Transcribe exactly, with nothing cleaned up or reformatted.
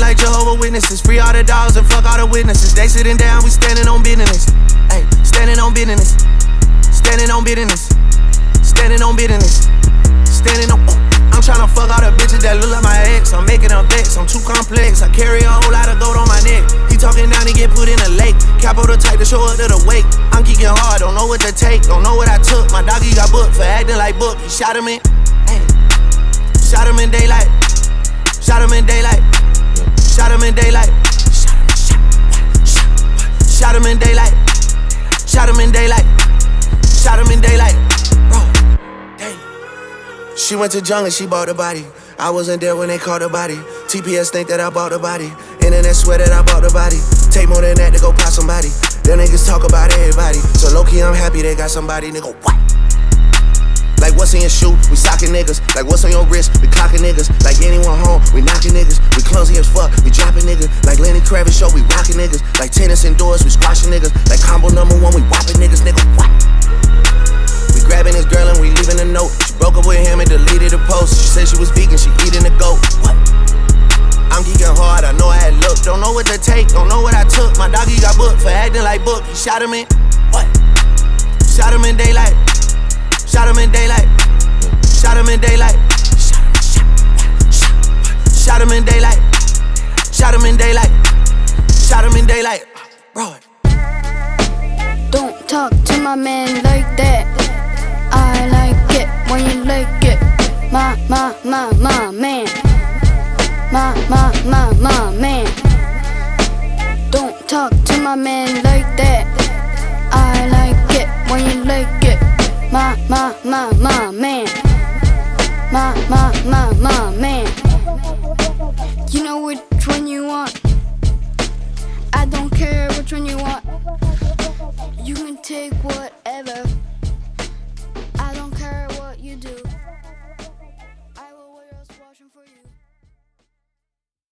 like Jehovah's Witnesses. Free all the dogs and fuck all the witnesses. They sitting down, we standing on business. Ay, standing on business. Standing on business. Standing on business. Standing on. I'm tryna fuck all the bitches that look like my ex. I'm making them vex, I'm too complex. I carry a whole lot of gold on my neck. He talking down, he get put in a lake. Capo the type to show up to the wake. I'm geeking hard, don't know what to take, don't know what I took. My doggy got booked for acting like book. He shot him in, hey. Shot him in daylight. Shot him in daylight. Shot him in daylight. Shot him, shot, shot, shot him in daylight. Shot him in daylight. Shot him in daylight. Bro, dang. She went to jungle, she bought the body. I wasn't there when they caught the body. T P S think that I bought the body. Internet swear that I bought the body. Take more than that to go pop somebody. Them niggas talk about everybody. So low-key I'm happy they got somebody. Nigga, what? Like what's in your shoe? We socking niggas. Like what's on your wrist? We clocking niggas. Like anyone home? We knocking niggas. We clumsy as fuck. We dropping niggas. Like Lenny Kravitz show. We rocking niggas. Like tennis indoors. We squashing niggas. Like combo number one. We whopping niggas. Nigga, what? We grabbing this girl and we leaving a note. She broke up with him and deleted the post. She said she was vegan. She eating a goat. What? I'm geeking hard. I know I had look. Don't know what to take. Don't know what I took. My doggy got booked for acting like book. He shot him in. What? Shot him in daylight. Shot him in daylight. Shot him in daylight. Shot him, shot, shot, shot him in daylight. Shot him in daylight. Shot him in daylight. Bro. Don't talk to my man like that. I like it when you like it. My, my, my, my man. My, my, my, my man. Don't talk to my man like that. I like it when you like it. My, my, my, my man. My, my, my, my man. You know which one you want. I don't care